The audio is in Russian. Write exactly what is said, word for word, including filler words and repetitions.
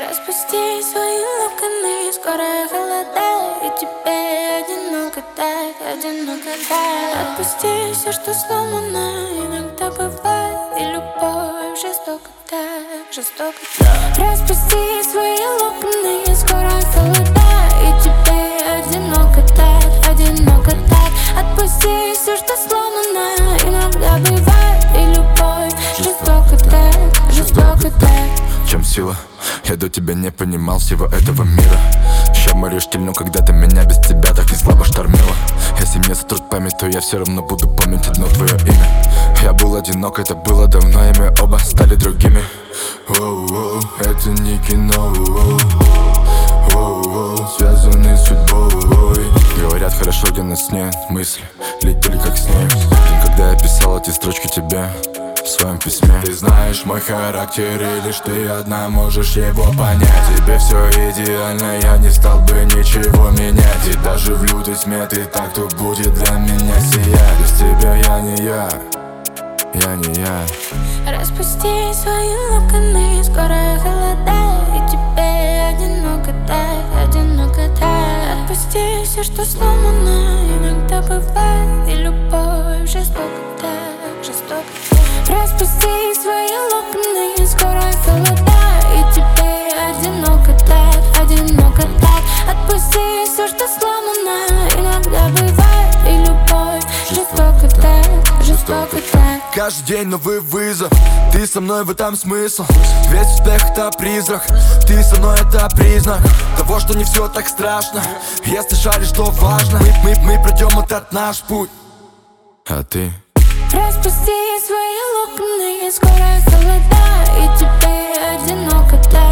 Распусти свои локоны, скоро холода, и тебе одиноко так, одиноко так. Отпусти все, что сломано, иногда бывает, и любовь жестоко так, жестоко так. Распусти свои локоны, скоро холода, и тебе одиноко так, одиноко так. Отпусти все, что сломано, иногда бывает, и любовь жестоко так, жестоко так. В чем сила? Я до тебя не понимал всего этого мира. Ща штиль, но когда-то меня без тебя так не слабо штормило. Если мне сотрут память, то я все равно буду помнить одно твое имя. Я был одинок, это было давно, и мы оба стали другими. Воу-воу, это не кино, воу-воу, связаны с судьбой. Говорят, хорошо, где нас нет, мысли летели как снег. День, когда я писал эти строчки тебе в своем письме. Ты знаешь мой характер, и лишь ты одна можешь его понять. Тебе все идеально, я не стал бы ничего менять. И даже в лютой тьме ты так, кто будет для меня сиять. Без тебя я не я, я не я. Распусти свои локоны, скоро холода, и тебе одиноко так, одиноко так. Отпусти все, что сломано, иногда бывает, и любовь жестоко так, жестоко так. Распусти свои локоны, скоро холода, и тебе одиноко так, одиноко так. Отпусти все, что сломано, иногда бывает, и любовь жестоко так, жестоко так. Каждый день новый вызов, ты со мной, в этом смысл. Весь успех это призрак, ты со мной это признак того, что не все так страшно, если шаришь, что важно. Мы, мы, мы пройдем этот наш путь. А ты? Распусти свои локоны, скоро холода, и тебе одиноко так.